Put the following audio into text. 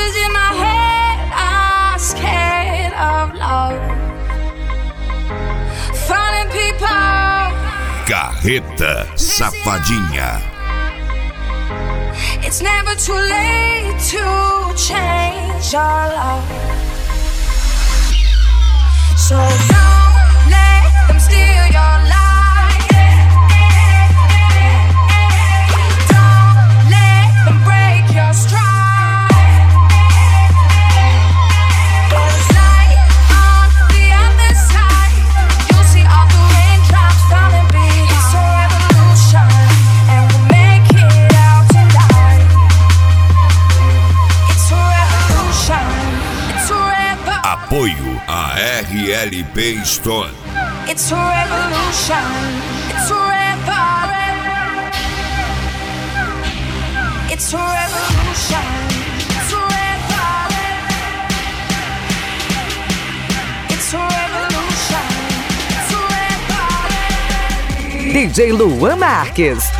Voices in my head are scared of love. Finding people. Carreta Safadinha. It's never too late to change our love. So don't let them steal your life. Don't let them break your stride. There's light on the other side. You'll see all the raindrops falling behind. It's a revolution, and we'll make it out tonight. It's a revolution. It's a revolution. Apoio a RLB Stone. It's a revolution. It's a revolution. It's a revolution. It's a revolution. It's a revolution. It's a revolution. DJ Luan Marques,